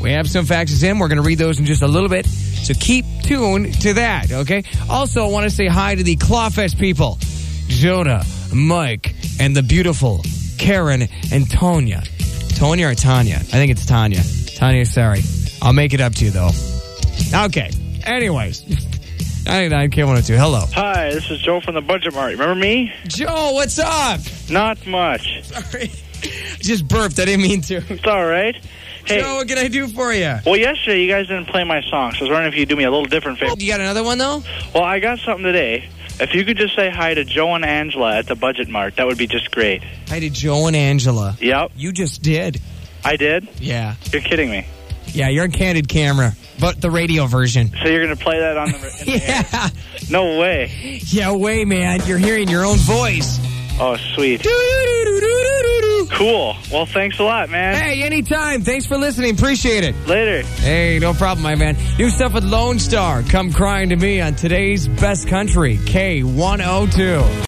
We have some faxes in. We're going to read those in just a little bit. So keep tuned to that, okay? Also, I want to say hi to the Clawfest people. Jonah, Mike, and the beautiful Karen and Tonya. Tonya or Tanya? I think it's Tanya. Tanya, sorry. I'll make it up to you, though. Okay. Anyways. 99 K102. Hello. Hi, this is Joe from the Budget Mart. Remember me? Joe, what's up? Not much. Sorry. Just burped. I didn't mean to. It's all right. Hey, Joe, what can I do for you? well, yesterday you guys didn't play my song, so I was wondering if you'd do me a little different favor. You got another one, though? Well, I got something today. If you could just say hi to Joe and Angela at the Budget Mart, that would be just great. Hi to Joe and Angela. Yep. You just did. I did? Yeah. You're kidding me. Yeah, you're on Candid Camera, but the radio version. So you're going to play that on the, in the Yeah. air? No way. Yeah, way, man. You're hearing your own voice. Oh, sweet. Cool. Well, thanks a lot, man. Hey, anytime. Thanks for listening. Appreciate it. Later. Hey, no problem, my man. New stuff with Lone Star. Come crying to me on today's Best Country, K102.